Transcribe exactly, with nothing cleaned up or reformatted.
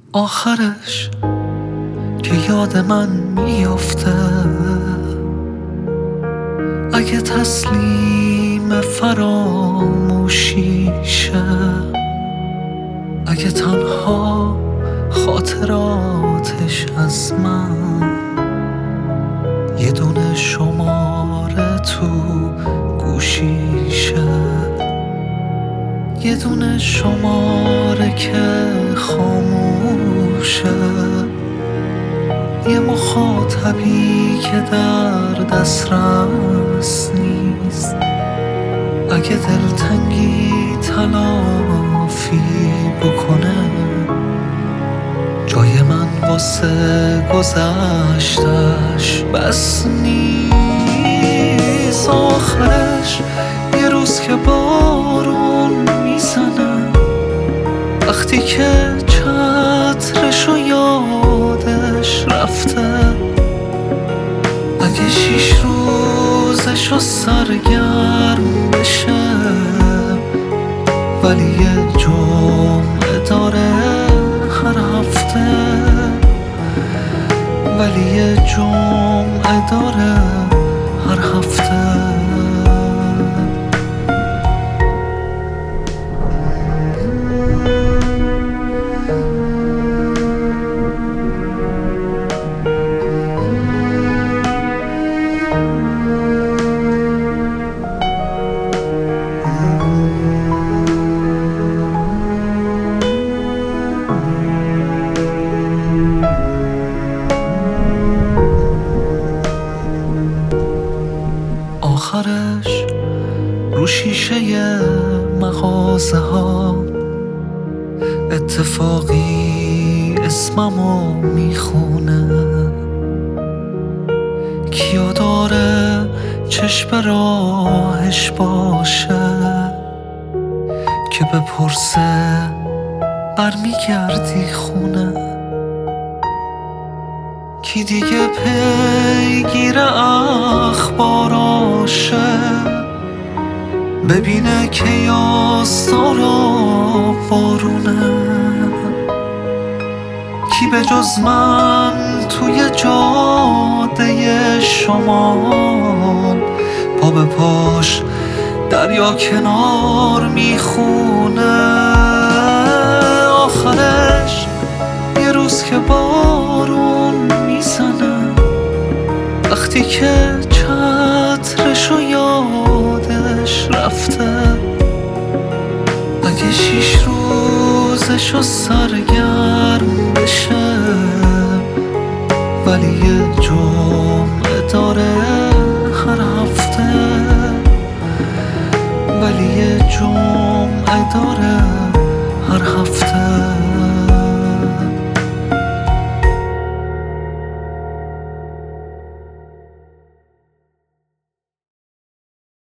آخرش که یاد من میافته، اگه تسلیم فراموشیشه، اگه تنها خاطراتش از من یه دونه شماره تو گوشیشه، یه دونه شماره که خاموشه، یه مخاطبی که در دسترس نیست، اگه دلتنگی تلافی بکنه جای من واسه گذشتش بس نیست. آخرش یه روز که بارون میزنه، وقتی که چترشو یادش رفته، اگه شیش روزشو سرگرم بشه، ولی یه جمعه داره هر هفته، ولی یه جمعه داره هر هفته. آخرش رو شیشه مغازه ها اتفاقی اسممو میخونه، کیا داره چشم راهش باشه که بپرسه برمیگردی خونه، کی دیگه پیگیر اخباراشه ببینه که یاستارا بارونه، کی به جز من توی جاده شمال پا به پاش دریا کنار میخونه. آخرش یه روز که بارون میزنه، وقتی که چترشو یادش رفته، اگه شیش روزشو سرگرم بشه، ولی یه جمعه داره هر هفته، ولی یه جمعه داره هر هفته.